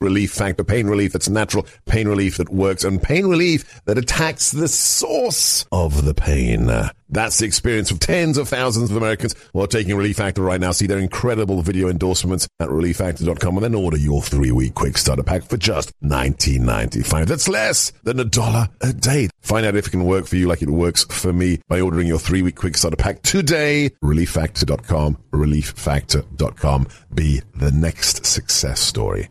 Relief Factor. Pain relief that's natural, pain relief that works, and pain relief that attacks the source of the pain. That's the experience of tens of thousands of Americans who are taking Relief Factor right now. See their incredible video endorsements at relieffactor.com and then order your 3-week quick starter pack for just $19.95. That's less than $1 a day. Find out if it can work for you like it works for me by ordering your 3-week quick starter pack today. relieffactor.com, relieffactor.com. Be the next success story.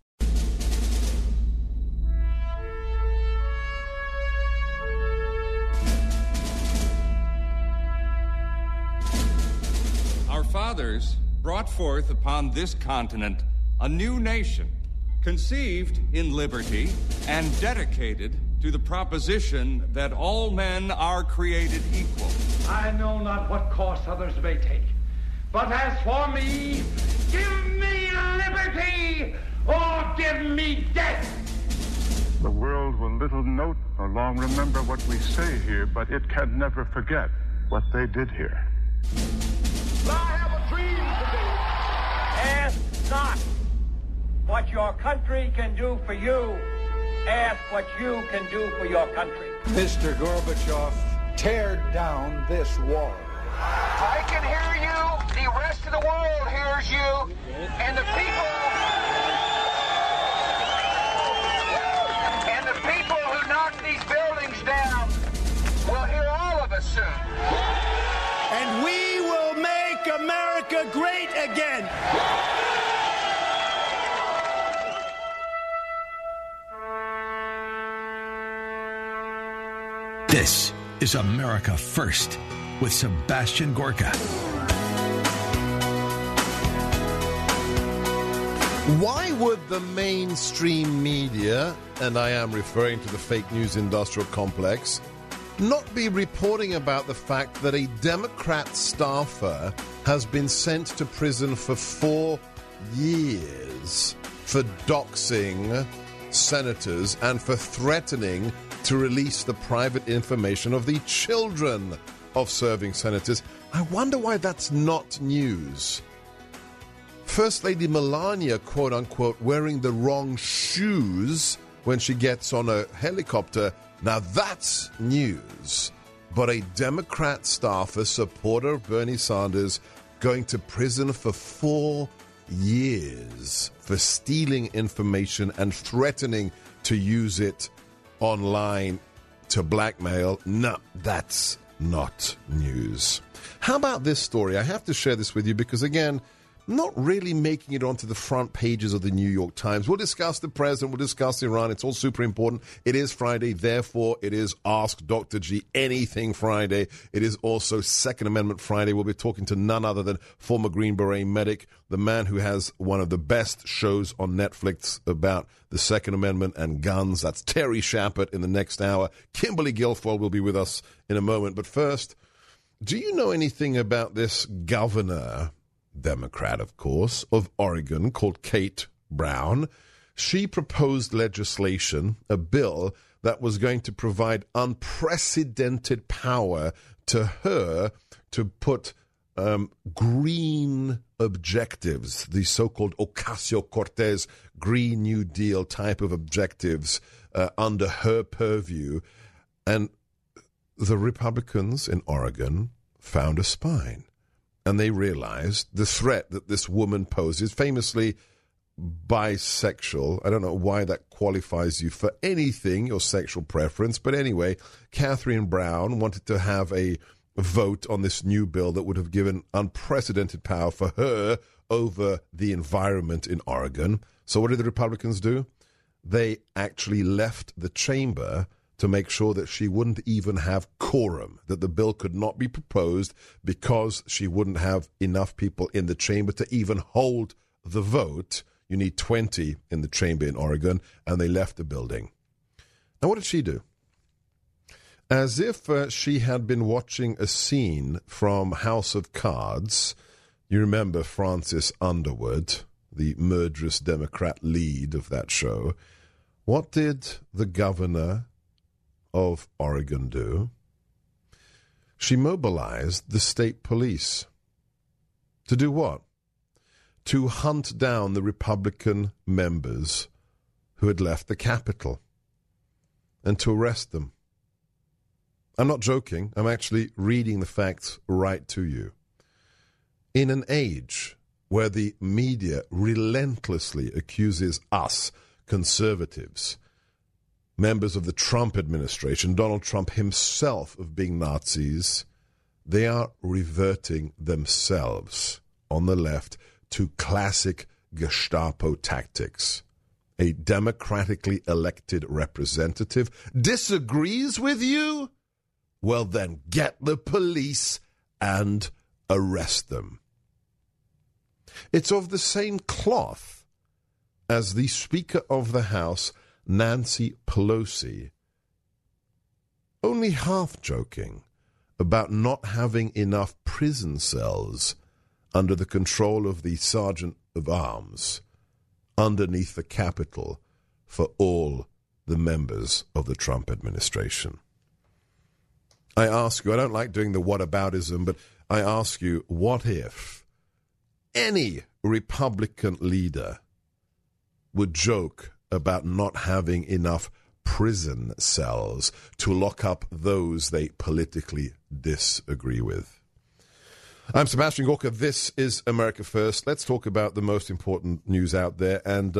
Our fathers brought forth upon this continent a new nation, conceived in liberty and dedicated to the proposition that all men are created equal. I know not what course others may take, but as for me, give me liberty or give me death. The world will little note or long remember what we say here, but it can never forget what they did here. I have a dream today. Ask not what your country can do for you. Ask what you can do for your country. Mr. Gorbachev, tear down this wall. I can hear you. The rest of the world hears you. And the people who knock these buildings down will hear all of us soon. And we will make America great again. This is America First with Sebastian Gorka. Why would the mainstream media, and I am referring to the fake news industrial complex, not be reporting about the fact that a Democrat staffer has been sent to prison for 4 years for doxing senators and for threatening to release the private information of the children of serving senators? I wonder why that's not news. First Lady Melania, quote-unquote, wearing the wrong shoes when she gets on a helicopter. Now that's news. But a Democrat staffer, supporter of Bernie Sanders, going to prison for 4 years for stealing information and threatening to use it online to blackmail. No, that's not news. How about this story? I have to share this with you because, again, not really making it onto the front pages of the New York Times. We'll discuss the president. We'll discuss Iran. It's all super important. It is Friday. Therefore, it is Ask Dr. G Anything Friday. It is also Second Amendment Friday. We'll be talking to none other than former Green Beret medic, the man who has one of the best shows on Netflix about the Second Amendment and guns. That's Terry Shapert in the next hour. Kimberly Guilfoyle will be with us in a moment. But first, do you know anything about this governor, Democrat, of course, of Oregon, called Kate Brown? She proposed legislation, a bill that was going to provide unprecedented power to her to put green objectives, the so-called Ocasio-Cortez Green New Deal type of objectives under her purview. And the Republicans in Oregon found a spine. And they realized the threat that this woman poses, famously bisexual. I don't know why that qualifies you for anything, your sexual preference. But anyway, Catherine Brown wanted to have a vote on this new bill that would have given unprecedented power for her over the environment in Oregon. So what did the Republicans do? They actually left the chamber to make sure that she wouldn't even have quorum, that the bill could not be proposed because she wouldn't have enough people in the chamber to even hold the vote. You need 20 in the chamber in Oregon, and they left the building. Now, what did she do? As if she had been watching a scene from House of Cards. You remember Francis Underwood, the murderous Democrat lead of that show. What did the governor of Oregon do? She mobilized the state police. To do what? To hunt down the Republican members who had left the Capitol and to arrest them. I'm not joking. I'm actually reading the facts right to you. In an age where the media relentlessly accuses us, conservatives, members of the Trump administration, Donald Trump himself, of being Nazis, they are reverting themselves on the left to classic Gestapo tactics. A democratically elected representative disagrees with you? Well, then get the police and arrest them. It's of the same cloth as the Speaker of the House, Nancy Pelosi, only half joking about not having enough prison cells under the control of the Sergeant of Arms underneath the Capitol for all the members of the Trump administration. I ask you, I don't like doing the whataboutism, but I ask you, what if any Republican leader would joke about not having enough prison cells to lock up those they politically disagree with? I'm Sebastian Gorka. This is America First. Let's talk about the most important news out there. And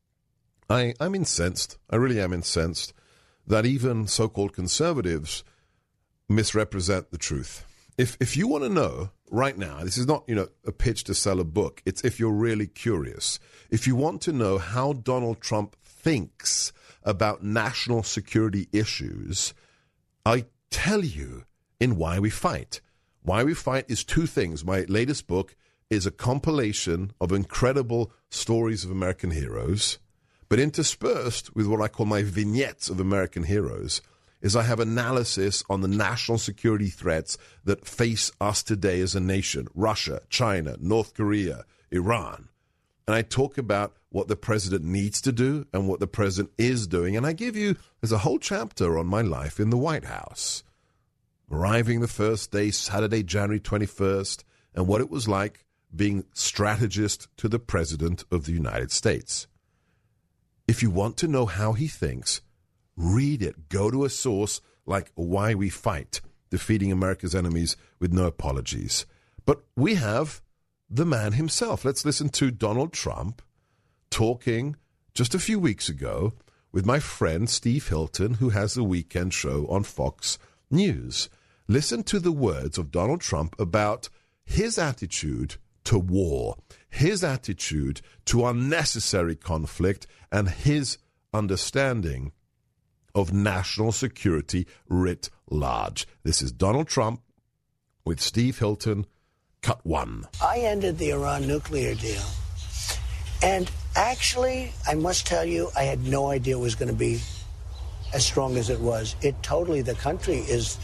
I'm incensed. I really am incensed that even so-called conservatives misrepresent the truth. If you want to know right now, this is not, a pitch to sell a book. It's if you're really curious. If you want to know how Donald Trump thinks about national security issues, I tell you in Why We Fight. Why We Fight is two things. My latest book is a compilation of incredible stories of American heroes, but interspersed with what I call my vignettes of American heroes is I have analysis on the national security threats that face us today as a nation: Russia, China, North Korea, Iran. And I talk about what the president needs to do and what the president is doing. And I give you, there's a whole chapter on my life in the White House, arriving the first day, Saturday, January 21st, and what it was like being strategist to the President of the United States. If you want to know how he thinks, read it. Go to a source like Why We Fight, Defeating America's Enemies with No Apologies. But we have the man himself. Let's listen to Donald Trump talking just a few weeks ago with my friend Steve Hilton, who has a weekend show on Fox News. Listen to the words of Donald Trump about his attitude to war, his attitude to unnecessary conflict, and his understanding of national security writ large. This is Donald Trump with Steve Hilton, cut one. I ended the Iran nuclear deal. And actually, I must tell you, I had no idea it was going to be as strong as it was. The country is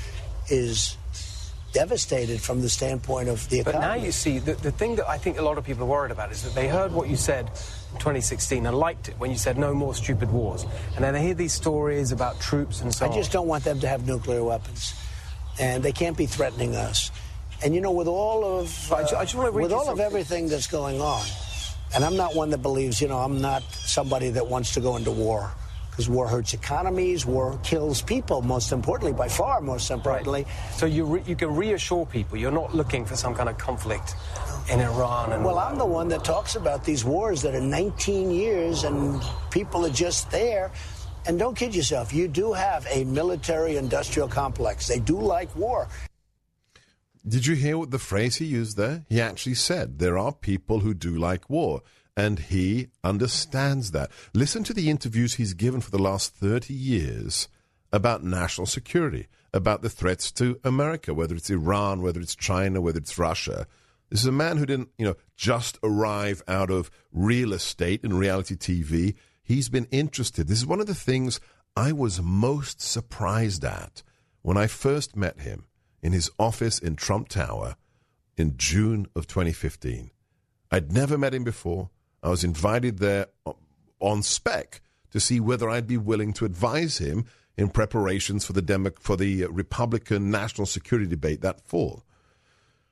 devastated from the standpoint of the economy. But now you see, the thing that I think a lot of people are worried about is that they heard what you said in 2016 and liked it when you said no more stupid wars. And then they hear these stories about troops and so on. I just don't want them to have nuclear weapons. And they can't be threatening us. And, with all of everything that's going on, and I'm not one that believes, I'm not somebody that wants to go into war. Because war hurts economies, war kills people, most importantly, by far, most importantly. Right. So you can reassure people you're not looking for some kind of conflict in Iran. Well, I'm the one that talks about these wars that are 19 years and people are just there. And don't kid yourself, you do have a military-industrial complex. They do like war. Did you hear what the phrase he used there? He actually said there are people who do like war. And he understands that. Listen to the interviews he's given for the last 30 years about national security, about the threats to America, whether it's Iran, whether it's China, whether it's Russia. This is a man who didn't, just arrive out of real estate and reality TV. He's been interested. This is one of the things I was most surprised at when I first met him in his office in Trump Tower in June of 2015. I'd never met him before. I was invited there on spec to see whether I'd be willing to advise him in preparations for the Republican national security debate that fall.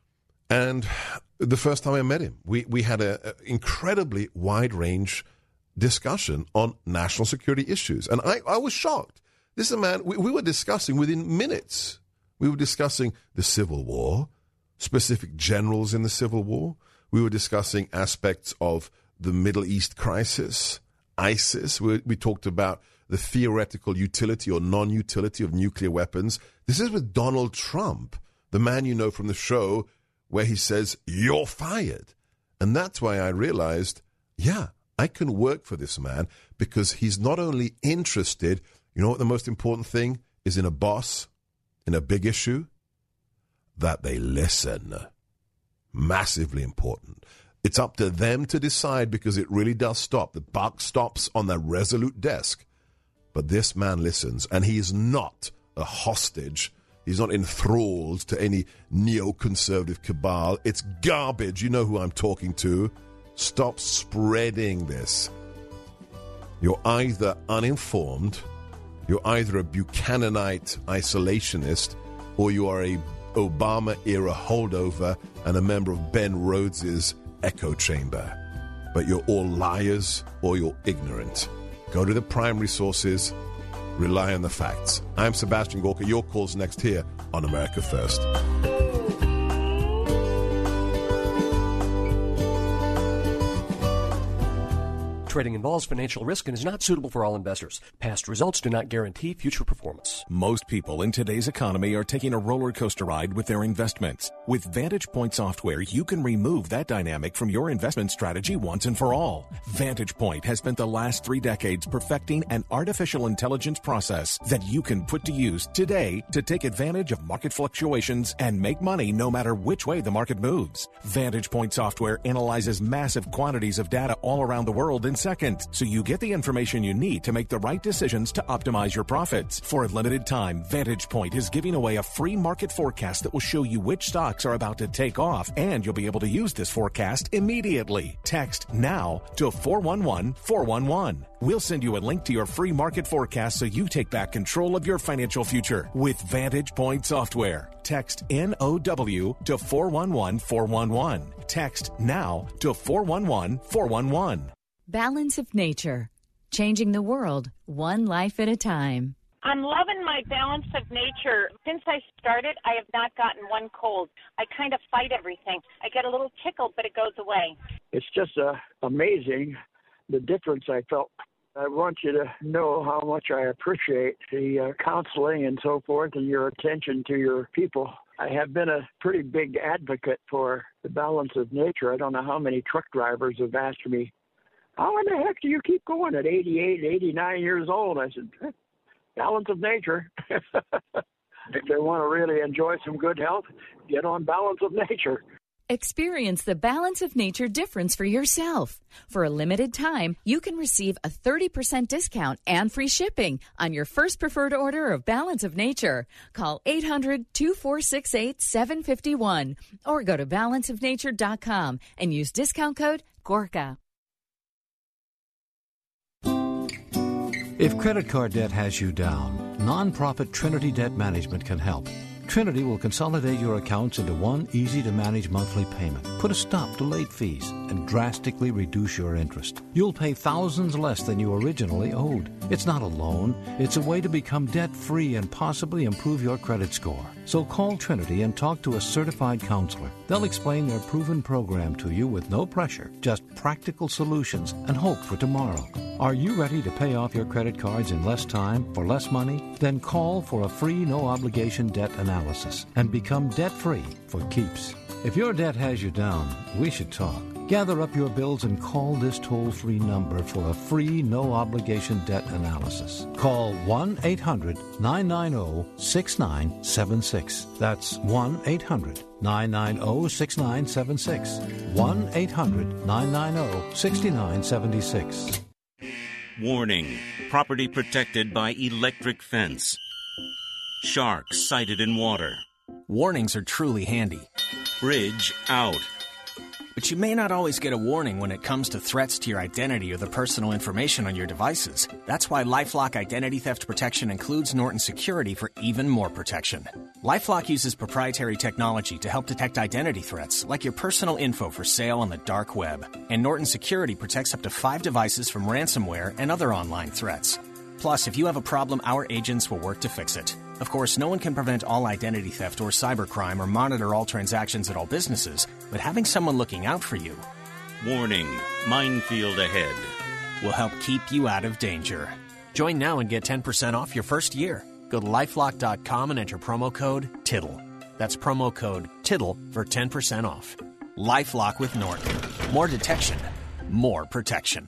And the first time I met him, we had an incredibly wide range discussion on national security issues. And I was shocked. This is a man, we were discussing within minutes. We were discussing the Civil War, specific generals in the Civil War. We were discussing aspects of the Middle East crisis, ISIS. We talked about the theoretical utility or non-utility of nuclear weapons. This is with Donald Trump, the man you know from the show where he says, "You're fired." And that's why I realized, yeah, I can work for this man because he's not only interested, you know what the most important thing is in a boss, in a big issue? That they listen. Massively important. It's up to them to decide because it really does stop. The buck stops on the Resolute desk. But this man listens, and he is not a hostage. He's not enthralled to any neoconservative cabal. It's garbage. You know who I'm talking to. Stop spreading this. You're either uninformed, you're either a Buchananite isolationist, or you are a Obama-era holdover and a member of Ben Rhodes' echo chamber. But you're all liars or you're ignorant. Go to the primary sources. Rely on the facts. I'm Sebastian Gorka. Your call's next here on America First. Trading involves financial risk and is not suitable for all investors. Past results do not guarantee future performance. Most people in today's economy are taking a roller coaster ride with their investments. With Vantage Point software, you can remove that dynamic from your investment strategy once and for all. Vantage Point has spent the last 3 decades perfecting an artificial intelligence process that you can put to use today to take advantage of market fluctuations and make money no matter which way the market moves. Vantage Point software analyzes massive quantities of data all around the world in seconds, so you get the information you need to make the right decisions to optimize your profits. For a limited time, Vantage Point is giving away a free market forecast that will show you which stocks are about to take off, and you'll be able to use this forecast immediately. Text NOW to 411-411. We'll send you a link to your free market forecast so you take back control of your financial future with Vantage Point software. Text NOW to 411-411. Text NOW to 411-411. Balance of Nature, changing the world one life at a time. I'm loving my Balance of Nature. Since I started, I have not gotten one cold. I kind of fight everything. I get a little tickle, but it goes away. It's just amazing the difference I felt. I want you to know how much I appreciate the counseling and so forth and your attention to your people. I have been a pretty big advocate for the Balance of Nature. I don't know how many truck drivers have asked me, how in the heck do you keep going at 88, 89 years old? I said, Balance of Nature. If they want to really enjoy some good health, get on Balance of Nature. Experience the Balance of Nature difference for yourself. For a limited time, you can receive a 30% discount and free shipping on your first preferred order of Balance of Nature. Call 800-2468-751 or go to balanceofnature.com and use discount code GORKA. If credit card debt has you down, nonprofit Trinity Debt Management can help. Trinity will consolidate your accounts into one easy-to-manage monthly payment, put a stop to late fees, and drastically reduce your interest. You'll pay thousands less than you originally owed. It's not a loan. It's a way to become debt-free and possibly improve your credit score. So call Trinity and talk to a certified counselor. They'll explain their proven program to you with no pressure, just practical solutions and hope for tomorrow. Are you ready to pay off your credit cards in less time for less money? Then call for a free no-obligation debt analysis and become debt-free for keeps. If your debt has you down, we should talk. Gather up your bills and call this toll-free number for a free no-obligation debt analysis. Call 1-800-990-6976. That's 1-800-990-6976. 1-800-990-6976. Warning. Property protected by electric fence. Sharks sighted in water. Warnings are truly handy. Bridge out. But you may not always get a warning when it comes to threats to your identity or the personal information on your devices. That's why LifeLock Identity Theft Protection includes Norton Security for even more protection. LifeLock uses proprietary technology to help detect identity threats, like your personal info for sale on the dark web. And Norton Security protects up to 5 devices from ransomware and other online threats. Plus, if you have a problem, our agents will work to fix it. Of course, no one can prevent all identity theft or cybercrime or monitor all transactions at all businesses, but having someone looking out for you... Warning, minefield ahead. ...will help keep you out of danger. Join now and get 10% off your first year. Go to LifeLock.com and enter promo code TITTLE. That's promo code TITTLE for 10% off. LifeLock with Norton. More detection, more protection.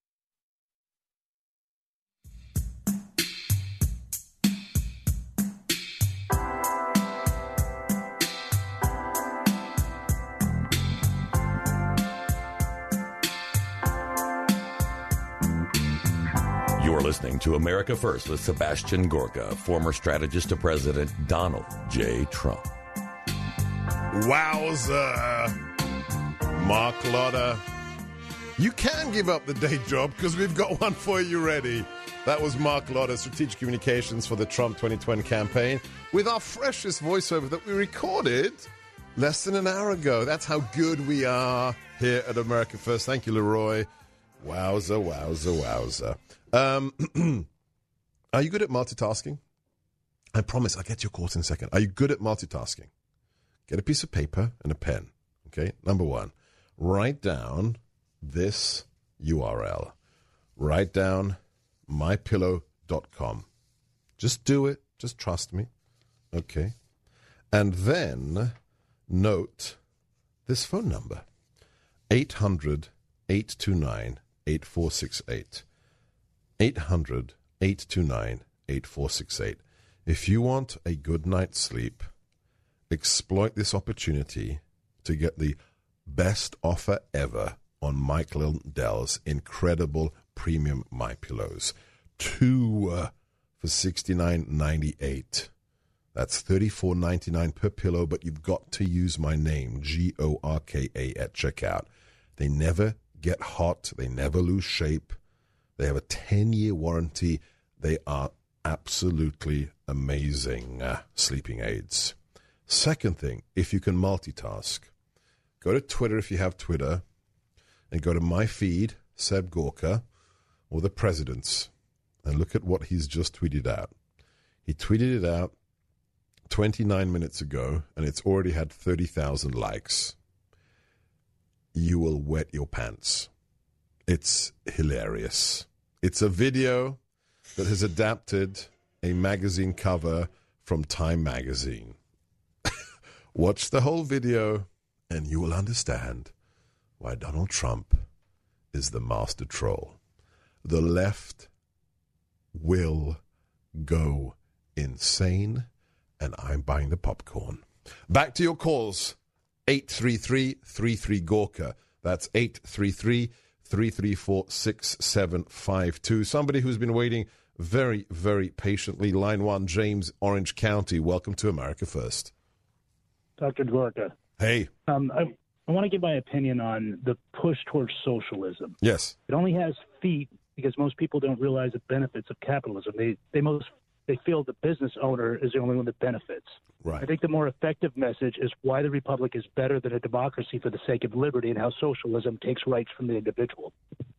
You're listening to America First with Sebastian Gorka, former strategist to President Donald J. Trump. Wowza. Mark Lotter. You can give up the day job because we've got one for you ready. That was Mark Lotter, Strategic Communications for the Trump 2020 campaign, with our freshest voiceover that we recorded less than an hour ago. That's how good we are here at America First. Thank you, Leroy. Wowza, wowza, wowza. Are you good at multitasking? I promise I'll get your course in a second. Are you good at multitasking? Get a piece of paper and a pen. Okay, number one, write down this URL. Write down mypillow.com. Just do it. Just trust me. Okay. And then note this phone number, 800-829-8468. 800-829-8468. If you want a good night's sleep, exploit this opportunity to get the best offer ever on Mike Lindell's incredible premium MyPillows. 2 for $69.98. That's $34.99 per pillow, but you've got to use my name, Gorka, at checkout. They never get hot. They never lose shape. They have a 10-year warranty. They are absolutely amazing sleeping aids. Second thing, if you can multitask, go to Twitter if you have Twitter, and go to my feed, Seb Gorka, or the President's, and look at what he's just tweeted out. He tweeted it out 29 minutes ago, and it's already had 30,000 likes. You will wet your pants. It's hilarious. It's a video that has adapted a magazine cover from Time magazine. Watch the whole video, and you will understand why Donald Trump is the master troll. The left will go insane, and I'm buying the popcorn. Back to your calls. 833-33-GORKA. That's 833-334-6752. Somebody who's been waiting very, very patiently. Line 1, James, Orange County. Welcome to America First. Dr. Gorka. Hey. I want to give my opinion on the push towards socialism. Yes. It only has feet because most people don't realize the benefits of capitalism. They feel the business owner is the only one that benefits. Right. I think the more effective message is why the republic is better than a democracy for the sake of liberty and how socialism takes rights from the individual.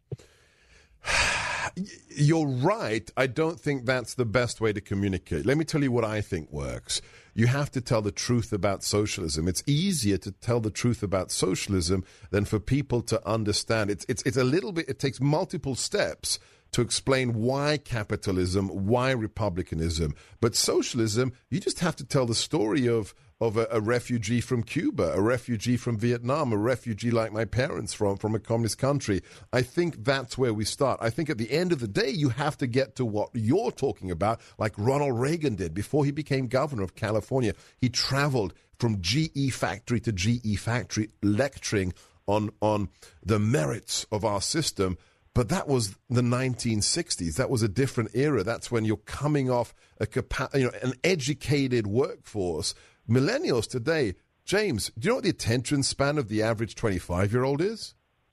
You're right. I don't think that's the best way to communicate. Let me tell you what I think works. You have to tell the truth about socialism. It's easier to tell the truth about socialism than for people to understand. It's a little bit, it takes multiple steps to explain why capitalism, why republicanism. But socialism, you just have to tell the story of a refugee from Cuba, a refugee from Vietnam, a refugee like my parents from a communist country. I think that's where we start. I think at the end of the day, you have to get to what you're talking about, like Ronald Reagan did before he became governor of California. He traveled from GE factory to GE factory lecturing on the merits of our system. But that was the 1960s. That was a different era. That's when you're coming off an educated workforce. Millennials today James, do you know what the attention span of the average 25-year-old is?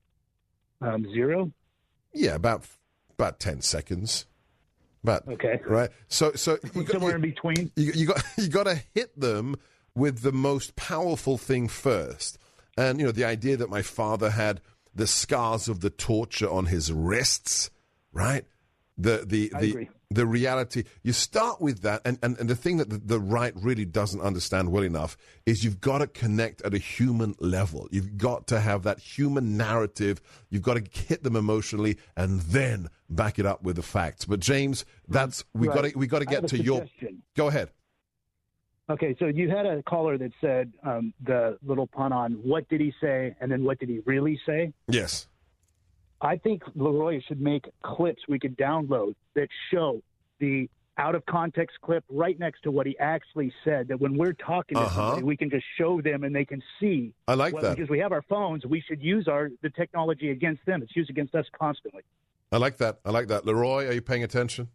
0? Yeah, about 10 seconds. Okay. Right. So somewhere in between. You got to hit them with the most powerful thing first. And the idea that my father had the scars of the torture on his wrists, right? The reality, you start with that, and the thing that the right really doesn't understand well enough is you've got to connect at a human level. You've got to have that human narrative. You've got to hit them emotionally and then back it up with the facts. But James, we got to get to your. Go ahead. Okay, so you had a caller that said the little pun on what did he say and then what did he really say? Yes. I think Leroy should make clips we could download that show the out-of-context clip right next to what he actually said, that when we're talking to somebody, we can just show them and they can see. I like that. Because we have our phones, we should use the technology against them. It's used against us constantly. I like that. Leroy, are you paying attention?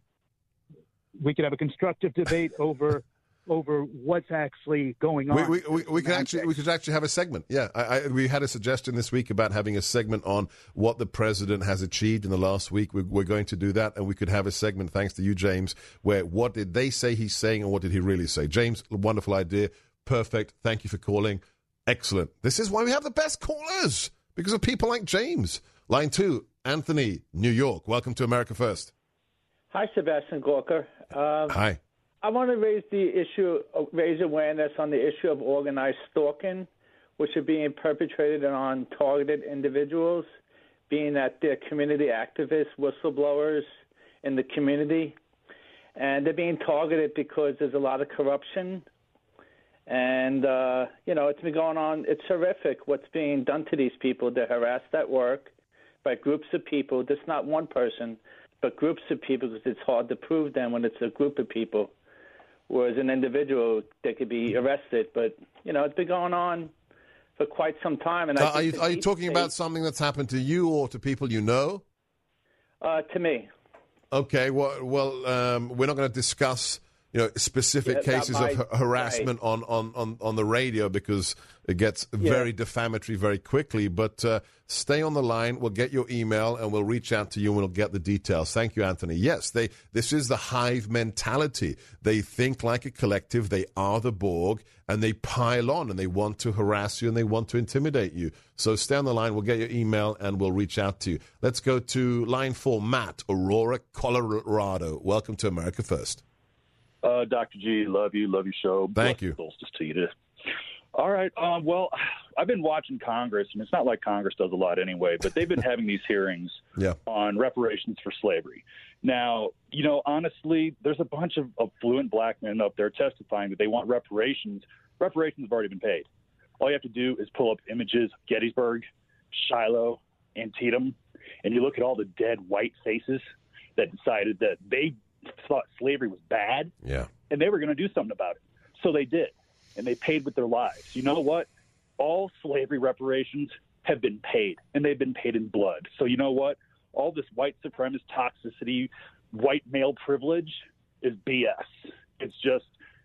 We could have a constructive debate over what's actually going on. We could actually have a segment. Yeah, we had a suggestion this week about having a segment on what the president has achieved in the last week. We're going to do that, and we could have a segment, thanks to you, James, where what did they say he's saying and what did he really say? James, wonderful idea. Perfect. Thank you for calling. Excellent. This is why we have the best callers, because of people like James. Line 2, Anthony, New York. Welcome to America First. Hi, Sebastian Gorka. Hi. I want to raise awareness on the issue of organized stalking, which are being perpetrated on targeted individuals, being that they're community activists, whistleblowers in the community. And they're being targeted because there's a lot of corruption. And, it's been going on. It's horrific what's being done to these people. They're harassed at work by groups of people. Just not one person, but groups of people, because it's hard to prove them when it's a group of people. Whereas an individual, they could be arrested. But, it's been going on for quite some time. And are you talking about something that's happened to you or to people you know? To me. Okay. Well, we're not going to discuss specific cases of harassment on the radio, because it gets very defamatory very quickly. But stay on the line. We'll get your email and we'll reach out to you and we'll get the details. Thank you, Anthony. Yes, this is the hive mentality. They think like a collective. They are the Borg, and they pile on and they want to harass you and they want to intimidate you. So stay on the line. We'll get your email and we'll reach out to you. Let's go to line 4, Matt, Aurora, Colorado. Welcome to America First. Dr. G, love you, love your show. Thank you. Solstice to you today. All right. Well, I've been watching Congress, and it's not like Congress does a lot anyway, but they've been having these hearings on reparations for slavery. Now, honestly, there's a bunch of affluent black men up there testifying that they want reparations. Reparations have already been paid. All you have to do is pull up images of Gettysburg, Shiloh, Antietam, and you look at all the dead white faces that decided that they thought slavery was bad, and they were going to do something about it. So they did, and they paid with their lives. You know what? All slavery reparations have been paid, and they've been paid in blood. So you know what? All this white supremacist toxicity, white male privilege is BS. It's just,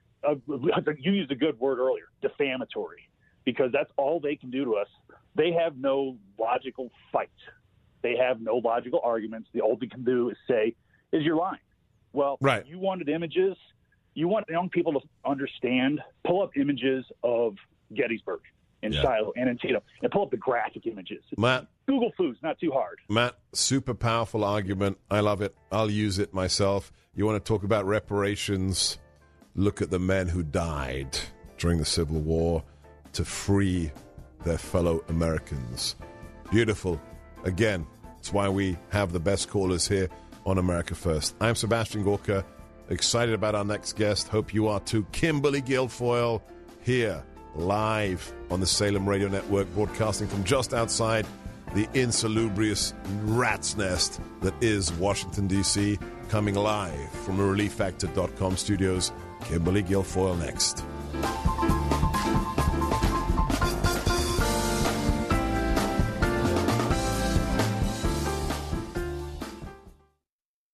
you used a good word earlier, defamatory, because that's all they can do to us. They have no logical fight. They have no logical arguments. The all they can do is say, is you're lying. Well, You wanted images. You want young people to understand. Pull up images of Gettysburg and Shiloh and Antietam, and pull up the graphic images. Matt, Google Foods, not too hard. Matt, super powerful argument. I love it. I'll use it myself. You want to talk about reparations? Look at the men who died during the Civil War to free their fellow Americans. Beautiful. Again, it's why we have the best callers here on America First. I'm Sebastian Gorka, excited about our next guest. Hope you are too. Kimberly Guilfoyle here, live on the Salem Radio Network, broadcasting from just outside the insalubrious rat's nest that is Washington, D.C., coming live from the ReliefFactor.com studios. Kimberly Guilfoyle next.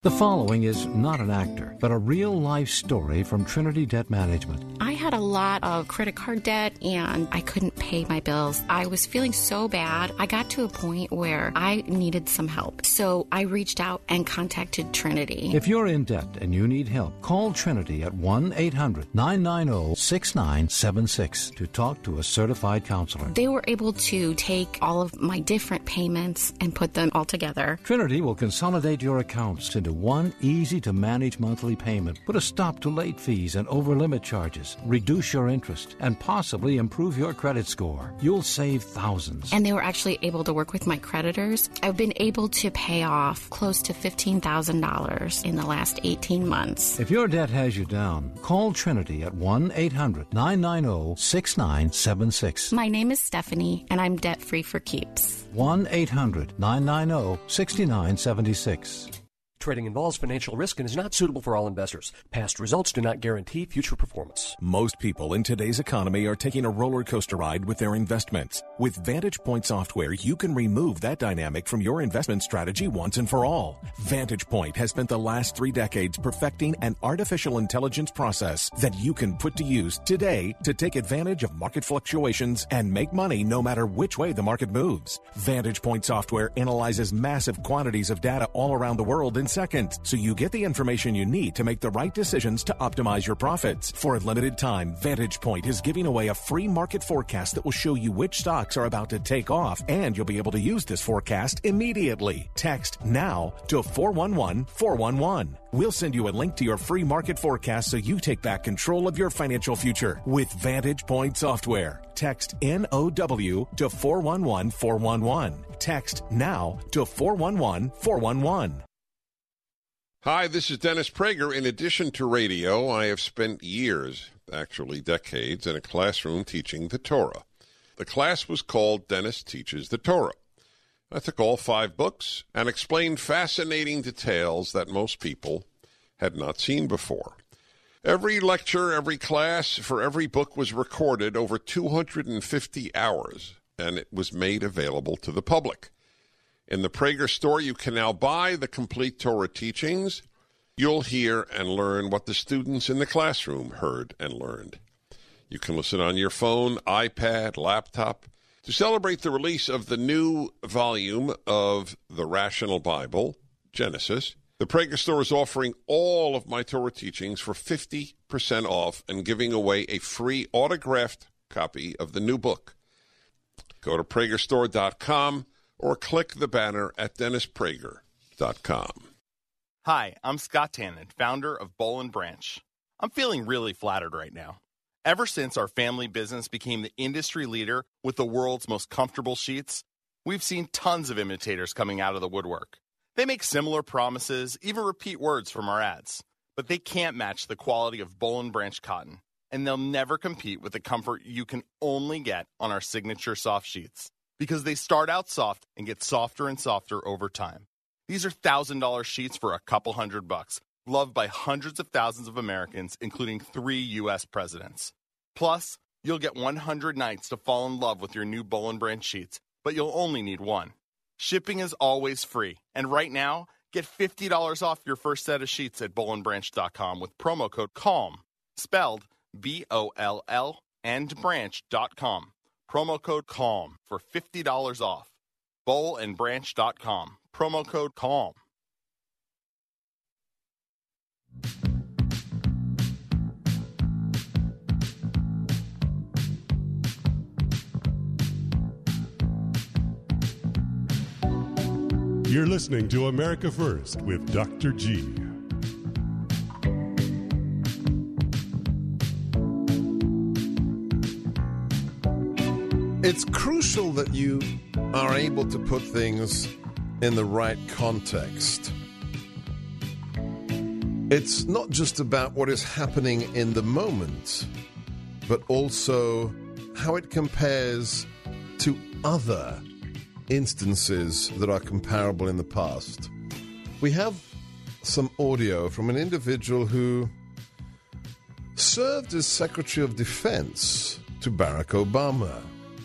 The following is not an actor, but a real-life story from Trinity Debt Management. I had a lot of credit card debt, and I couldn't pay my bills. I was feeling so bad. I got to a point where I needed some help. So I reached out and contacted Trinity. If you're in debt and you need help, call Trinity at 1-800-990-6976 to talk to a certified counselor. They were able to take all of my different payments and put them all together. Trinity will consolidate your accounts into one easy-to-manage monthly payment, put a stop to late fees and over-limit charges, reduce your interest, and possibly improve your credit score. You'll save thousands. And they were actually able to work with my creditors. I've been able to pay off close to $15,000 in the last 18 months. If your debt has you down, call Trinity at 1-800-990-6976. My name is Stephanie, and I'm debt-free for keeps. 1-800-990-6976. Trading involves financial risk and is not suitable for all investors. Past results do not guarantee future performance. Most people in today's economy are taking a roller coaster ride with their investments. With Vantage Point software, you can remove that dynamic from your investment strategy once and for all. Vantage Point has spent the last 3 decades perfecting an artificial intelligence process that you can put to use today to take advantage of market fluctuations and make money no matter which way the market moves. Vantage Point software analyzes massive quantities of data all around the world in seconds, so you get the information you need to make the right decisions to optimize your profits. For a limited time, Vantage Point is giving away a free market forecast that will show you which stocks are about to take off, and you'll be able to use this forecast immediately. Text NOW to 411-411. We'll send you a link to your free market forecast so you take back control of your financial future with Vantage Point software. Text NOW to 411-411. Text NOW to 411-411. Hi, this is Dennis Prager. In addition to radio, I have spent years, actually decades, in a classroom teaching the Torah. The class was called Dennis Teaches the Torah. I took all 5 books and explained fascinating details that most people had not seen before. Every lecture, every class, for every book was recorded over 250 hours, and it was made available to the public. In the Prager store, you can now buy the complete Torah teachings. You'll hear and learn what the students in the classroom heard and learned. You can listen on your phone, iPad, laptop. To celebrate the release of the new volume of the Rational Bible, Genesis, the Prager store is offering all of my Torah teachings for 50% off and giving away a free autographed copy of the new book. Go to PragerStore.com or click the banner at DennisPrager.com. Hi, I'm Scott Tannen, founder of Boll & Branch. I'm feeling really flattered right now. Ever since our family business became the industry leader with the world's most comfortable sheets, we've seen tons of imitators coming out of the woodwork. They make similar promises, even repeat words from our ads, but they can't match the quality of Boll & Branch cotton, and they'll never compete with the comfort you can only get on our signature soft sheets, because they start out soft and get softer and softer over time. These are $1,000 sheets for a couple $100, loved by hundreds of thousands of Americans, including 3 U.S. presidents. Plus, you'll get 100 nights to fall in love with your new Boll & Branch sheets, but you'll only need 1. Shipping is always free, and right now, get $50 off your first set of sheets at bollandbranch.com with promo code CALM, spelled B-O-L-L, and branch.com. Promo code CALM for $50 off. bollandbranch.com. Promo code CALM. You're listening to America First with Dr. G. It's crucial that you are able to put things in the right context. It's not just about what is happening in the moment, but also how it compares to other instances that are comparable in the past. We have some audio from an individual who served as Secretary of Defense to Barack Obama.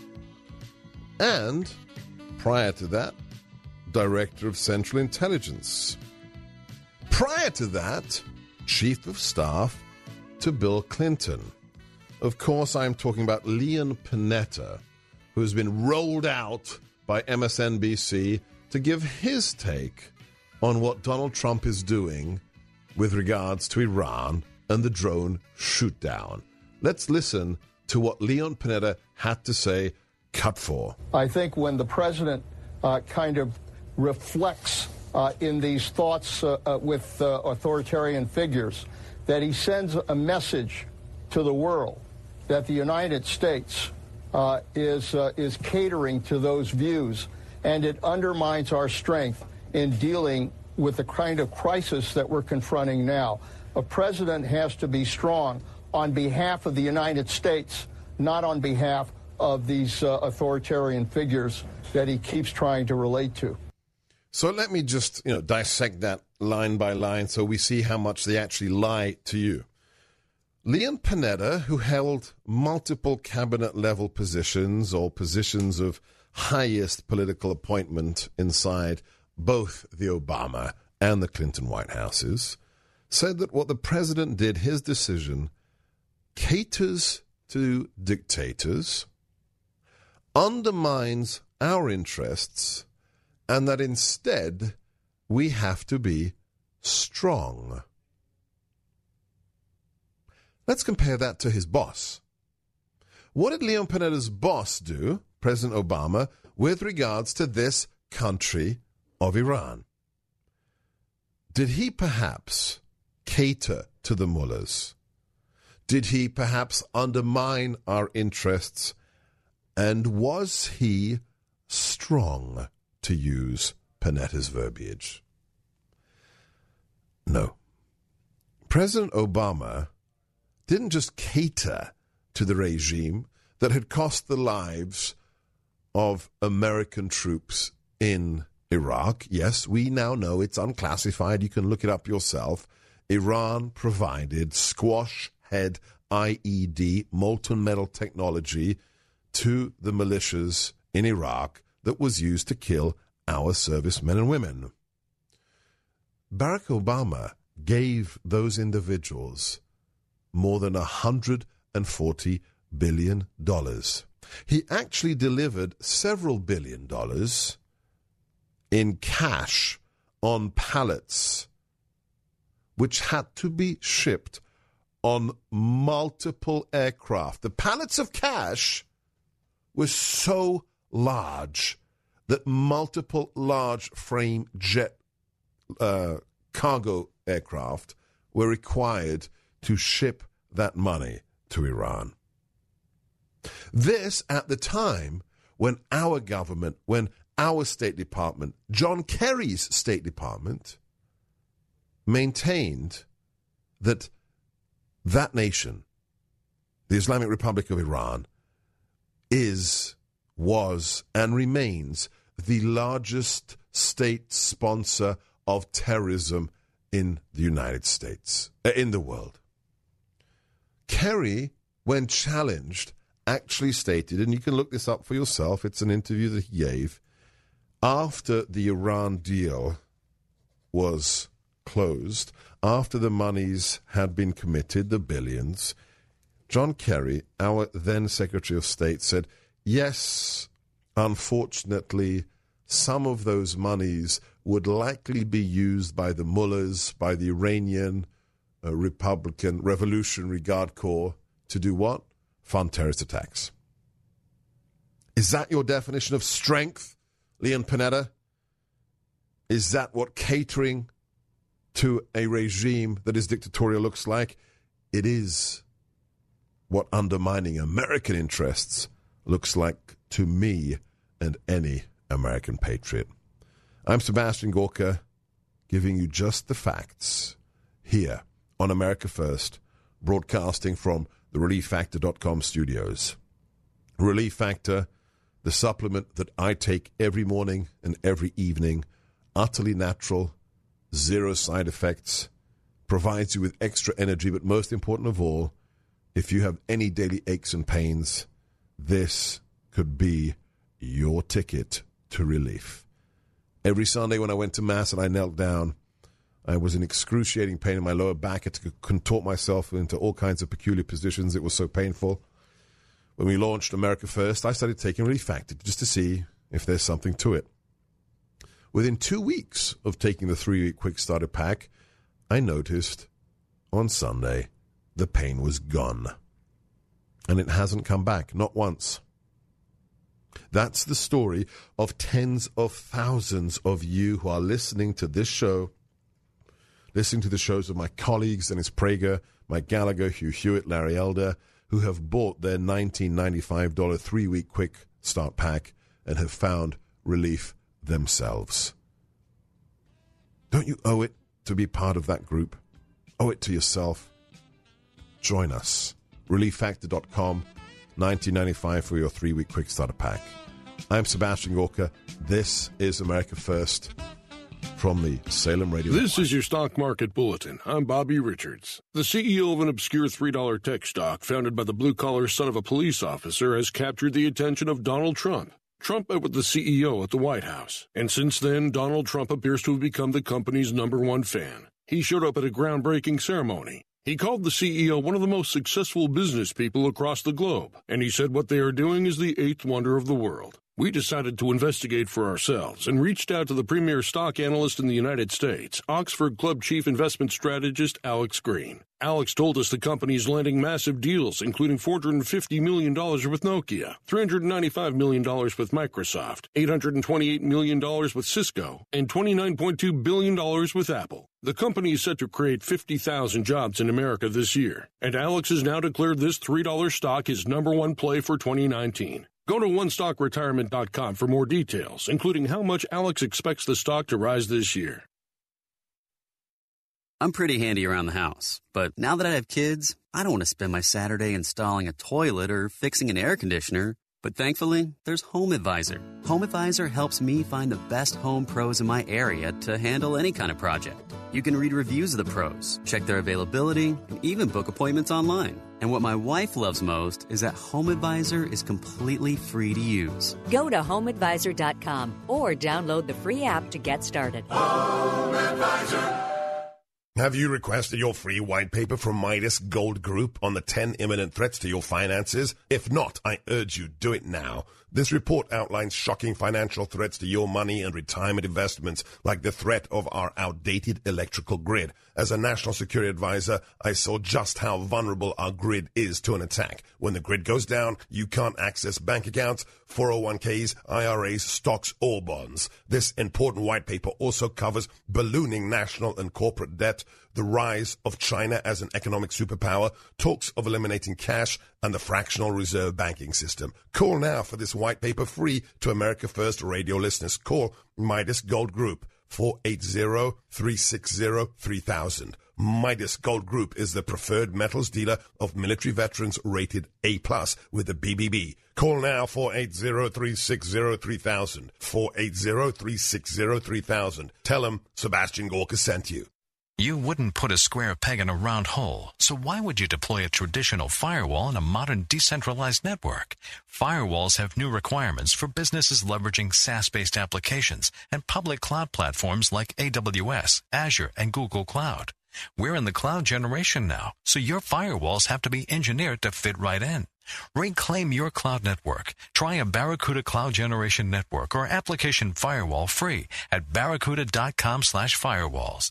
And, prior to that, Director of Central Intelligence. Prior to that, Chief of Staff to Bill Clinton. Of course, I'm talking about Leon Panetta, who's been rolled out by MSNBC to give his take on what Donald Trump is doing with regards to Iran and the drone shoot-down. Let's listen to what Leon Panetta had to say. Cut 4. I think when the president kind of reflects in these thoughts with authoritarian figures, that he sends a message to the world that the United States is catering to those views, and it undermines our strength in dealing with the kind of crisis that we're confronting now. A president has to be strong on behalf of the United States, not on behalf of these authoritarian figures that he keeps trying to relate to. So let me just, dissect that line by line so we see how much they actually lie to you. Leon Panetta, who held multiple cabinet-level positions or positions of highest political appointment inside both the Obama and the Clinton White Houses, said that what the president did, his decision, caters to dictators, undermines our interests, and that instead we have to be strong. Let's compare that to his boss. What did Leon Panetta's boss do, President Obama, with regards to this country of Iran? Did he perhaps cater to the mullahs? Did he perhaps undermine our interests? And was he strong, to use Panetta's verbiage? No. President Obama didn't just cater to the regime that had cost the lives of American troops in Iraq. Yes, we now know it's unclassified. You can look it up yourself. Iran provided squash head IED, molten metal technology, to the militias in Iraq that was used to kill our servicemen and women. Barack Obama gave those individuals more than $140 billion. He actually delivered several $billion in cash on pallets, which had to be shipped on multiple aircraft. The pallets of cash were so large that multiple large frame jet cargo aircraft were required to ship that money to Iran. This at the time when our government, when our State Department, John Kerry's State Department, maintained that that nation, the Islamic Republic of Iran, was, and remains the largest state sponsor of terrorism in the United States, in the world. Kerry, when challenged, actually stated, and you can look this up for yourself, it's an interview that he gave, after the Iran deal was closed, after the monies had been committed, the billions, John Kerry, our then Secretary of State, said, yes, unfortunately, some of those monies would likely be used by the mullahs, by the Iranian Republican Revolutionary Guard Corps to do what? Fund terrorist attacks. Is that your definition of strength, Leon Panetta? Is that what catering to a regime that is dictatorial looks like? It is what undermining American interests looks like to me and any American patriot. I'm Sebastian Gorka, giving you just the facts here on America First, broadcasting from the ReliefFactor.com studios. Relief Factor, the supplement that I take every morning and every evening, utterly natural, zero side effects, provides you with extra energy, but most important of all, if you have any daily aches and pains, this could be your ticket to relief. Every Sunday when I went to Mass and I knelt down, I was in excruciating pain in my lower back. I had to contort myself into all kinds of peculiar positions. It was so painful. When we launched America First, I started taking Relief Factor just to see if there's something to it. Within 2 weeks of taking the 3-week quick starter pack, I noticed on Sunday the pain was gone. And it hasn't come back, not once. That's the story of tens of thousands of you who are listening to this show, listening to the shows of my colleagues, Dennis Prager, Mike Gallagher, Hugh Hewitt, Larry Elder, who have bought their $19.95 3-week quick start pack and have found relief themselves. Don't you owe it to be part of that group? Owe it to yourself. Join us. ReliefFactor.com, $19.95 for your 3-week quick starter pack. I'm Sebastian Gorka. This is America First from the Salem Radio. This is your stock market bulletin. I'm Bobby Richards. The CEO of an obscure $3 tech stock founded by the blue-collar son of a police officer has captured the attention of Donald Trump. Trump met with the CEO at the White House, and since then, Donald Trump appears to have become the company's #1 fan. He showed up at a groundbreaking ceremony. He called the CEO one of the most successful business people across the globe, and he said what they are doing is the 8th wonder of the world. We decided to investigate for ourselves and reached out to the premier stock analyst in the United States, Oxford Club chief investment strategist Alex Green. Alex told us the company is landing massive deals, including $450 million with Nokia, $395 million with Microsoft, $828 million with Cisco, and $29.2 billion with Apple. The company is set to create 50,000 jobs in America this year, and Alex has now declared this $3 stock his #1 play for 2019. Go to OneStockRetirement.com for more details, including how much Alex expects the stock to rise this year. I'm pretty handy around the house, but now that I have kids, I don't want to spend my Saturday installing a toilet or fixing an air conditioner. But thankfully, there's HomeAdvisor. HomeAdvisor helps me find the best home pros in my area to handle any kind of project. You can read reviews of the pros, check their availability, and even book appointments online. And what my wife loves most is that HomeAdvisor is completely free to use. Go to HomeAdvisor.com or download the free app to get started. HomeAdvisor. Have you requested your free white paper from Midas Gold Group on the 10 imminent threats to your finances? If not, I urge you, do it now. This report outlines shocking financial threats to your money and retirement investments, like the threat of our outdated electrical grid. As a national security advisor, I saw just how vulnerable our grid is to an attack. When the grid goes down, you can't access bank accounts, 401ks, IRAs, stocks, or bonds. This important white paper also covers ballooning national and corporate debt, the rise of China as an economic superpower, talks of eliminating cash, and the fractional reserve banking system. Call now for this white paper free to America First radio listeners. Call Midas Gold Group, 480-360-3000. Midas Gold Group is the preferred metals dealer of military veterans rated A+ with the BBB. Call now, 480-360-3000. 480-360-3000. Tell them Sebastian Gorka sent you. You wouldn't put a square peg in a round hole, so why would you deploy a traditional firewall in a modern decentralized network? Firewalls have new requirements for businesses leveraging SaaS-based applications and public cloud platforms like AWS, Azure, and Google Cloud. We're in the cloud generation now, so your firewalls have to be engineered to fit right in. Reclaim your cloud network. Try a Barracuda Cloud Generation Network or application firewall free at barracuda.com/firewalls.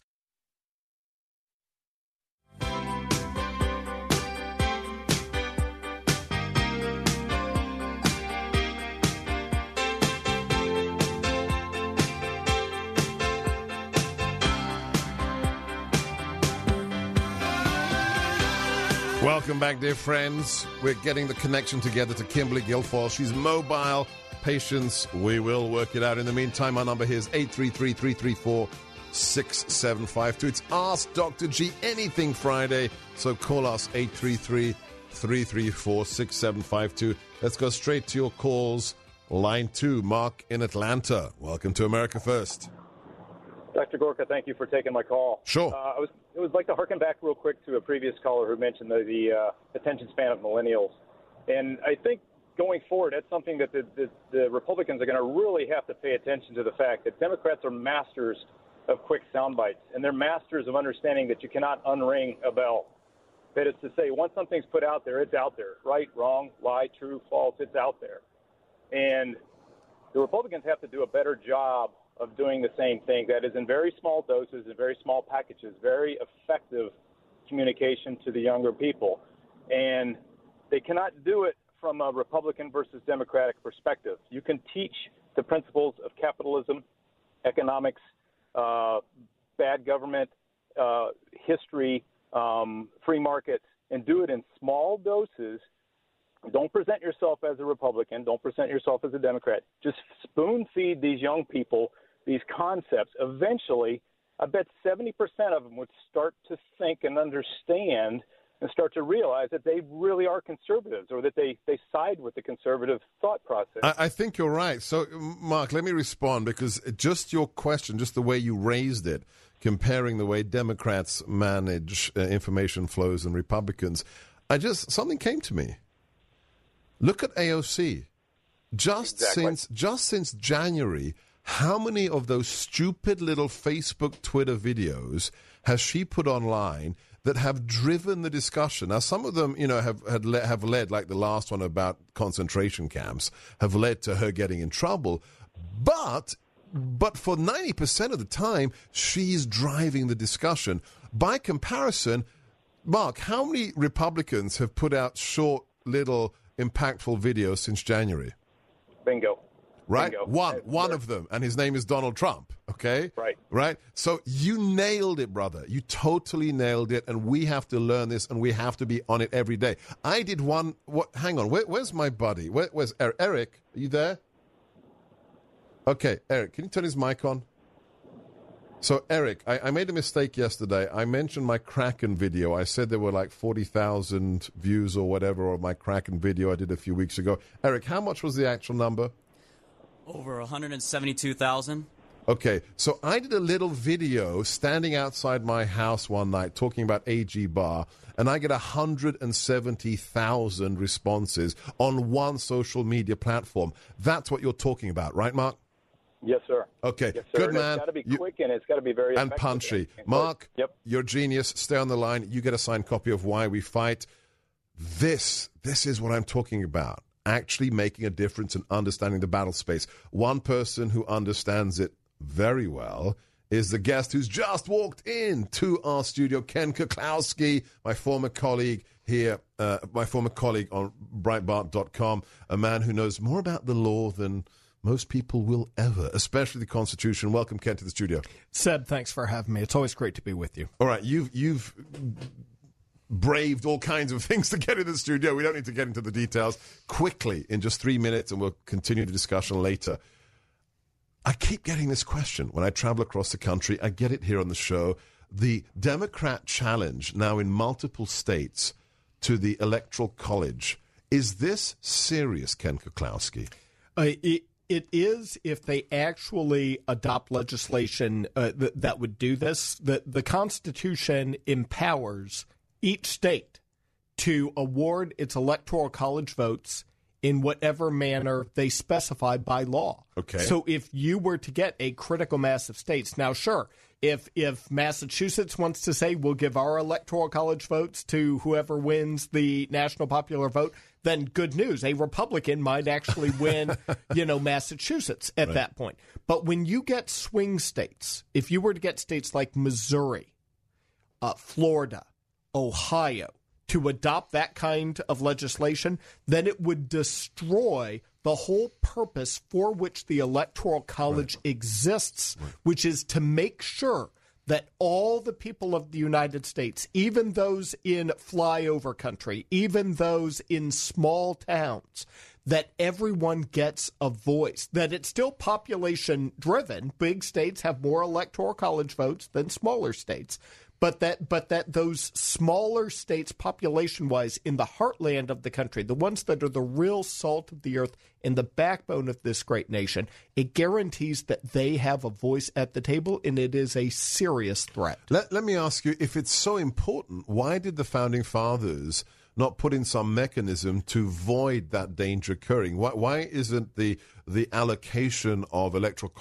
Welcome back, dear friends. We're getting the connection together to Kimberly Guilfoyle. She's mobile. Patience. We will work it out. In the meantime, our number here is 833-334-6752. It's Ask Dr. G Anything Friday. So call us 833-334-6752. Let's go straight to your calls. Line 2, Mark in Atlanta. Welcome to America First. Dr. Gorka, thank you for taking my call. Sure. I would like to harken back real quick to a previous caller who mentioned the attention span of millennials. And I think going forward, that's something that the Republicans are going to really have to pay attention to, the fact that Democrats are masters of quick sound bites, and they're masters of understanding that you cannot unring a bell. That is to say, once something's put out there, it's out there. Right, wrong, lie, true, false, it's out there. And the Republicans have to do a better job of doing the same thing. That is in very small doses, in very small packages, very effective communication to the younger people. And they cannot do it from a Republican versus Democratic perspective. You can teach the principles of capitalism, economics, bad government, history, free markets, and do it in small doses. Don't present yourself as a Republican. Don't present yourself as a Democrat. Just spoon feed these young people these concepts. Eventually, I bet 70% of them would start to think and understand and start to realize that they really are conservatives, or that they side with the conservative thought process. I think you're right. So, Mark, let me respond, because just your question, just the way you raised it, comparing the way Democrats manage information flows and Republicans, something came to me. Look at AOC. Just since January, how many of those stupid little Facebook, Twitter videos has she put online that have driven the discussion? Now, some of them, have led, like the last one about concentration camps, have led to her getting in trouble. But for 90% of the time, she's driving the discussion. By comparison, Mark, how many Republicans have put out short, little, impactful videos since January? Bingo. Right? Bingo. One of them, and his name is Donald Trump, okay? Right? So you nailed it, brother. You totally nailed it, and we have to learn this, and we have to be on it every day. I did one... Hang on, where's my buddy? Where's Eric? Eric, are you there? Okay, Eric, can you turn his mic on? So, Eric, I made a mistake yesterday. I mentioned my Kraken video. I said there were like 40,000 views or whatever of my Kraken video I did a few weeks ago. Eric, how much was the actual number? Over 172,000. Okay, so I did a little video standing outside my house one night talking about AG Barr, and I get 170,000 responses on one social media platform. That's what you're talking about, right, Mark? Yes, sir. Okay, yes, sir. Good and man. It's got to be quick, and it's got to be very and punchy. Mark, you're a genius. Stay on the line. You get a signed copy of Why We Fight. This is what I'm talking about. Actually making a difference and understanding the battle space. One person who understands it very well is the guest who's just walked into our studio, Ken Kuklowski, my former colleague here, my former colleague on Breitbart.com, a man who knows more about the law than most people will ever, especially the Constitution. Welcome, Ken, to the studio. Seb, thanks for having me. It's always great to be with you. All right, you've braved all kinds of things to get in the studio. We don't need to get into the details. Quickly, in just 3 minutes, and we'll continue the discussion later. I keep getting this question when I travel across the country. I get it here on the show. The Democrat challenge now in multiple states to the Electoral College. Is this serious, Ken Kuklowski? It is if they actually adopt legislation that would do this. The Constitution empowers each state to award its Electoral College votes in whatever manner they specify by law. Okay. So if you were to get a critical mass of states, now sure, if Massachusetts wants to say we'll give our Electoral College votes to whoever wins the national popular vote, then good news. A Republican might actually win, Massachusetts at that point. But when you get swing states, if you were to get states like Missouri, Florida, Ohio, to adopt that kind of legislation, then it would destroy the whole purpose for which the Electoral College exists, which is to make sure that all the people of the United States, even those in flyover country, even those in small towns, that everyone gets a voice, that it's still population-driven. Big states have more Electoral College votes than smaller states. But that those smaller states, population-wise, in the heartland of the country, the ones that are the real salt of the earth and the backbone of this great nation, it guarantees that they have a voice at the table, and it is a serious threat. Let me ask you, if it's so important, why did the Founding Fathers not put in some mechanism to void that danger occurring? Why isn't the allocation of Electoral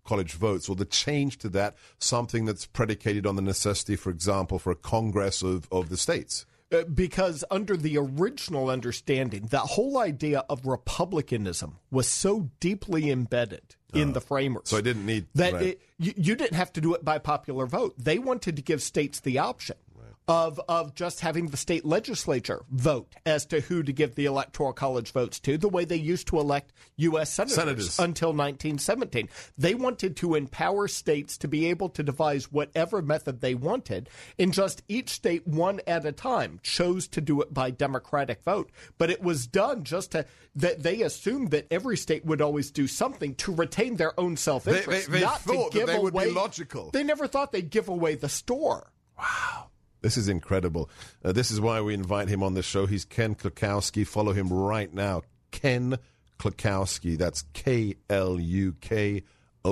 college votes, or the change to that, something that's predicated on the necessity, for example, for a Congress of the states? Because under the original understanding, that whole idea of republicanism was so deeply embedded in the framers. So it didn't need that you didn't have to do it by popular vote. They wanted to give states the option of just having the state legislature vote as to who to give the Electoral College votes to, the way they used to elect U.S. senators until 1917. They wanted to empower states to be able to devise whatever method they wanted, and just each state, one at a time, chose to do it by Democratic vote. But it was done just to that they assumed that every state would always do something to retain their own self-interest. They not thought to give that they away, would be logical. They never thought they'd give away the store. Wow. This is incredible. This is why we invite him on the show. He's Ken Klukowski. Follow him right now. Ken Klukowski. That's Klukowski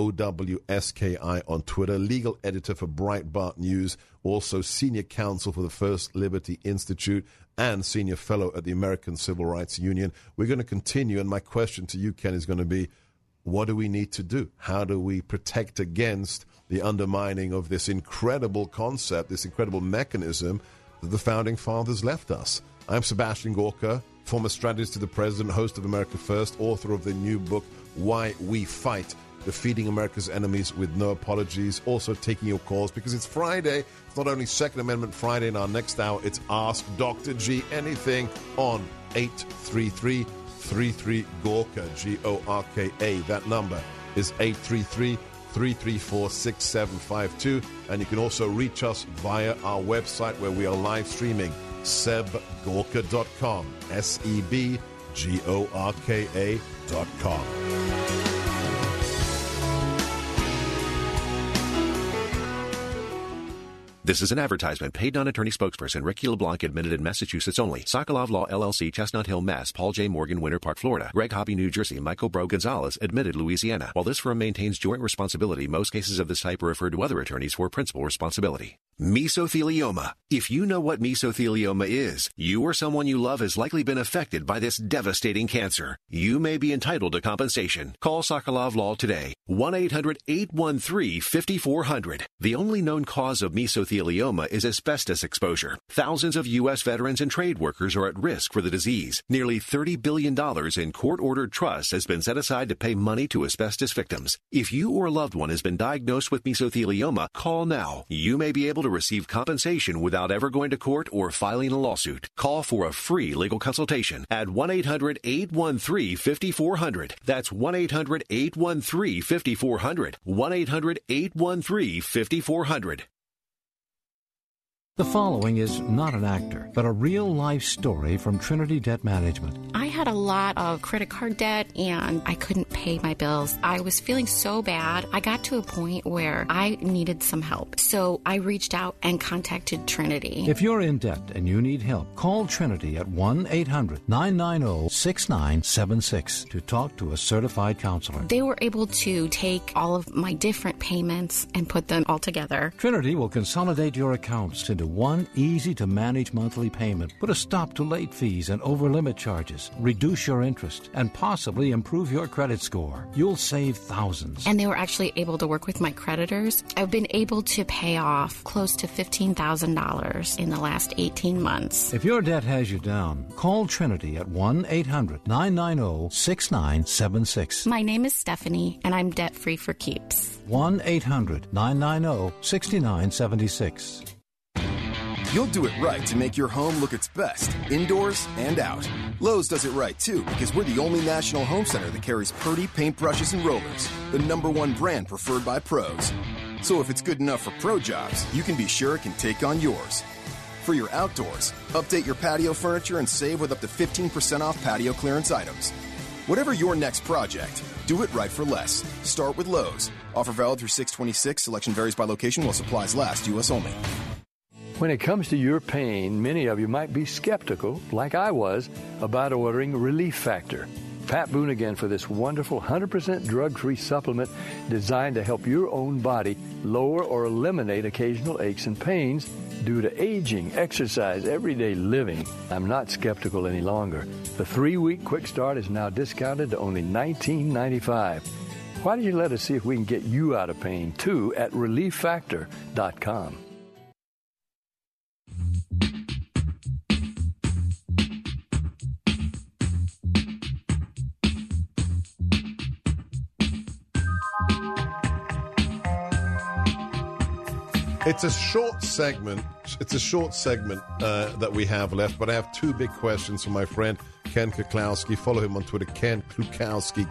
on Twitter. Legal editor for Breitbart News. Also senior counsel for the First Liberty Institute and senior fellow at the American Civil Rights Union. We're going to continue, and my question to you, Ken, is going to be, what do we need to do? How do we protect against the undermining of this incredible concept, this incredible mechanism that the Founding Fathers left us? I'm Sebastian Gorka, former strategist to the president, host of America First, author of the new book, Why We Fight, Defeating America's Enemies with No Apologies. Also taking your calls because it's Friday. It's not only Second Amendment Friday. In our next hour, it's Ask Dr. G Anything on 833-33-GORKA, G-O-R-K-A. That number is 833-334-6752. And you can also reach us via our website where we are live streaming, sebgorka.com, SEBGORKA.com. This is an advertisement. Paid non-attorney spokesperson Ricky LeBlanc, admitted in Massachusetts only. Sokolov Law, LLC, Chestnut Hill, Mass. Paul J. Morgan, Winter Park, Florida. Greg Hobby, New Jersey. Michael Bro Gonzalez, admitted Louisiana. While this firm maintains joint responsibility, most cases of this type are referred to other attorneys for principal responsibility. Mesothelioma. If you know what mesothelioma is, you or someone you love has likely been affected by this devastating cancer. You may be entitled to compensation. Call Sokolov Law today. 1-800-813-5400. The only known cause of mesothelioma is asbestos exposure. Thousands of U.S. veterans and trade workers are at risk for the disease. Nearly $30 billion in court-ordered trusts has been set aside to pay money to asbestos victims. If you or a loved one has been diagnosed with mesothelioma, call now. You may be able to receive compensation without ever going to court or filing a lawsuit. Call for a free legal consultation at 1-800-813-5400. That's 1-800-813-5400. 1-800-813-5400. The following is not an actor, but a real-life story from Trinity Debt Management. I had a lot of credit card debt, and I couldn't pay my bills. I was feeling so bad. I got to a point where I needed some help. So I reached out and contacted Trinity. If you're in debt and you need help, call Trinity at 1-800-990-6976 to talk to a certified counselor. They were able to take all of my different payments and put them all together. Trinity will consolidate your accounts into one easy-to-manage monthly payment, put a stop to late fees and over-limit charges, reduce your interest, and possibly improve your credit score. You'll save thousands. And they were actually able to work with my creditors. I've been able to pay off close to $15,000 in the last 18 months. If your debt has you down, call Trinity at 1-800-990-6976. My name is Stephanie, and I'm debt-free for keeps. 1-800-990-6976. You'll do it right to make your home look its best, indoors and out. Lowe's does it right, too, because we're the only national home center that carries Purdy paintbrushes and rollers, the #1 brand preferred by pros. So if it's good enough for pro jobs, you can be sure it can take on yours. For your outdoors, update your patio furniture and save with up to 15% off patio clearance items. Whatever your next project, do it right for less. Start with Lowe's. Offer valid through 6/26. Selection varies by location while supplies last. U.S. only. When it comes to your pain, many of you might be skeptical, like I was, about ordering Relief Factor. Pat Boone again for this wonderful 100% drug-free supplement designed to help your own body lower or eliminate occasional aches and pains due to aging, exercise, everyday living. I'm not skeptical any longer. The 3-week quick start is now discounted to only $19.95. Why don't you let us see if we can get you out of pain, too, at ReliefFactor.com. It's a short segment. That we have left, but I have two big questions for my friend Ken Kuklowski. Follow him on Twitter, Ken Klukowski,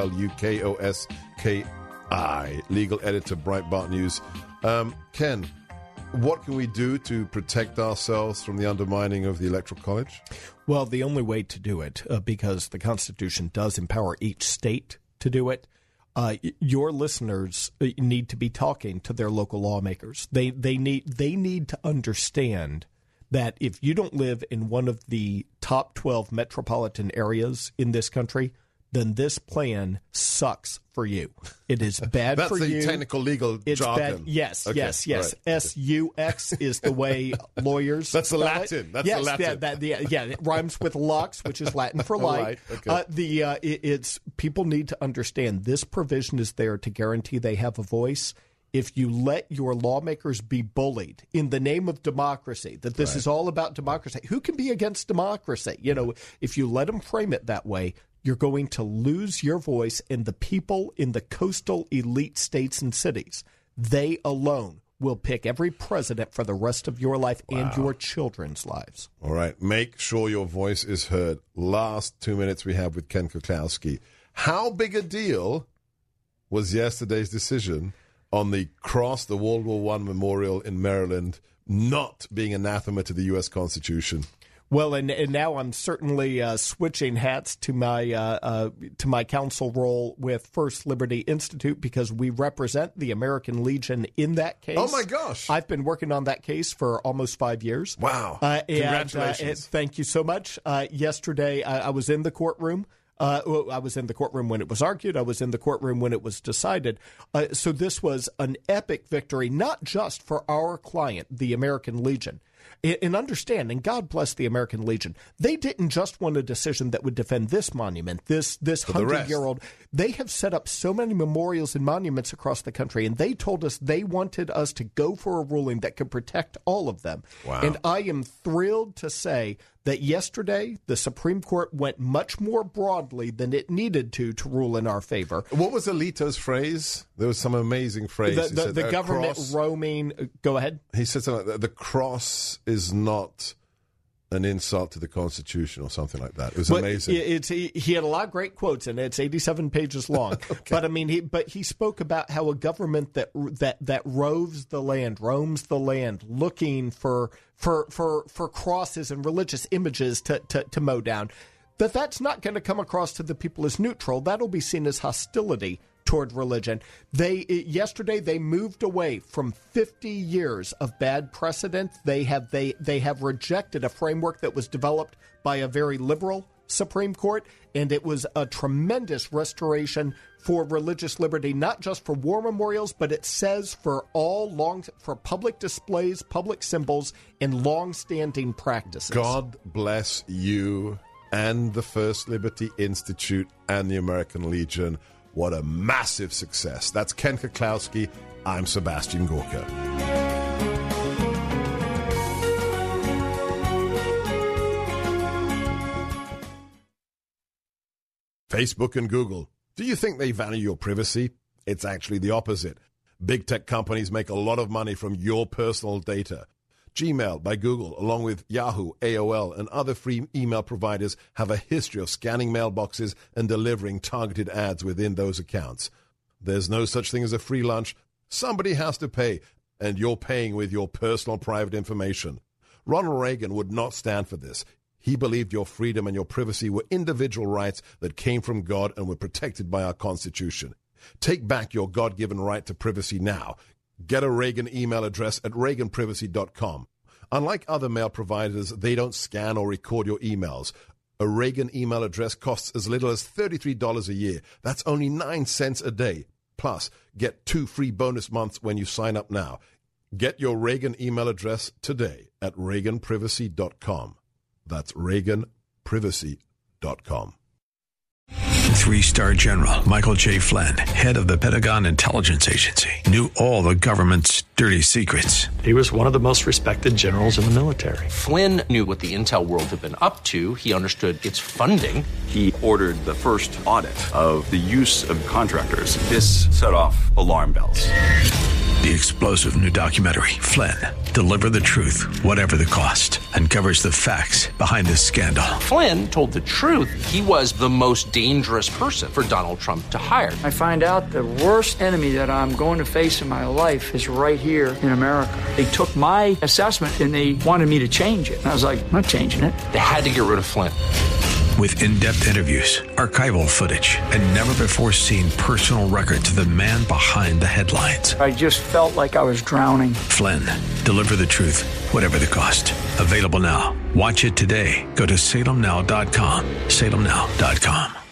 Klukoski, legal editor, Breitbart News. Ken, what can we do to protect ourselves from the undermining of the Electoral College? Well, the only way to do it, because the Constitution does empower each state to do it, your listeners need to be talking to their local lawmakers. They need to understand that if you don't live in one of the top 12 metropolitan areas in this country, then this plan sucks for you. It is bad for you. That's the technical legal jargon. Bad. Yes, okay. yes. Right. S-U-X is the way lawyers That's the Latin. It. That's yes, the Latin. it rhymes with lux, which is Latin for light. Right, okay. It's people need to understand this provision is there to guarantee they have a voice. If you let your lawmakers be bullied in the name of democracy, that this is all about democracy, who can be against democracy? If you let them frame it that way, you're going to lose your voice, and the people in the coastal elite states and cities, they alone will pick every president for the rest of your life and your children's lives. All right. Make sure your voice is heard. Last 2 minutes we have with Ken Kuklowski. How big a deal was yesterday's decision on the cross, the World War I memorial in Maryland, not being anathema to the U.S. Constitution? Well, and now I'm certainly switching hats to my counsel role with First Liberty Institute because we represent the American Legion in that case. Oh, my gosh. I've been working on that case for almost 5 years. Wow. Congratulations. Thank you so much. Yesterday, I was in the courtroom. I was in the courtroom when it was argued. I was in the courtroom when it was decided. So this was an epic victory, not just for our client, the American Legion. And understand, and God bless the American Legion, they didn't just want a decision that would defend this monument, this 100-year-old. They have set up so many memorials and monuments across the country, and they told us they wanted us to go for a ruling that could protect all of them. Wow. And I am thrilled to say that yesterday the Supreme Court went much more broadly than it needed to rule in our favor. What was Alito's phrase? There was some amazing phrase. The government roaming. Go ahead. He said something like, the cross is not an insult to the Constitution or something like that. It was amazing. He had a lot of great quotes, and it's 87 pages long. Okay. But I mean, he spoke about how a government that roams the land, looking for crosses and religious images to mow down. That's not going to come across to the people as neutral. That'll be seen as hostility toward religion. Yesterday they moved away from 50 years of bad precedent. They have rejected a framework that was developed by a very liberal Supreme Court, and it was a tremendous restoration for religious liberty, not just for war memorials, but it says for public displays, public symbols, and long-standing practices. God bless you and the First Liberty Institute and the American Legion. What a massive success. That's Ken Kuklowski. I'm Sebastian Gorka. Facebook and Google. Do you think they value your privacy? It's actually the opposite. Big tech companies make a lot of money from your personal data. Gmail by Google, along with Yahoo, AOL, and other free email providers, have a history of scanning mailboxes and delivering targeted ads within those accounts. There's no such thing as a free lunch. Somebody has to pay, and you're paying with your personal private information. Ronald Reagan would not stand for this. He believed your freedom and your privacy were individual rights that came from God and were protected by our Constitution. Take back your God-given right to privacy now. Get a Reagan email address at reaganprivacy.com. Unlike other mail providers, they don't scan or record your emails. A Reagan email address costs as little as $33 a year. That's only 9 cents a day. Plus, get 2 free bonus months when you sign up now. Get your Reagan email address today at reaganprivacy.com. That's reaganprivacy.com. 3-star General Michael J. Flynn, head of the Pentagon Intelligence Agency, knew all the government's dirty secrets. He was one of the most respected generals in the military. Flynn knew what the intel world had been up to. He understood its funding. He ordered the first audit of the use of contractors. This set off alarm bells. The explosive new documentary, Flynn, Deliver the Truth, Whatever the Cost, uncovers the facts behind this scandal. Flynn told the truth. He was the most dangerous person for Donald Trump to hire. I find out the worst enemy that I'm going to face in my life is right here in America. They took my assessment and they wanted me to change it. And I was like, I'm not changing it. They had to get rid of Flynn. With in-depth interviews, archival footage, and never-before-seen personal records of the man behind the headlines. I just felt like I was drowning. Flynn, Deliver the Truth, Whatever the Cost. Available now. Watch it today. Go to salemnow.com. salemnow.com.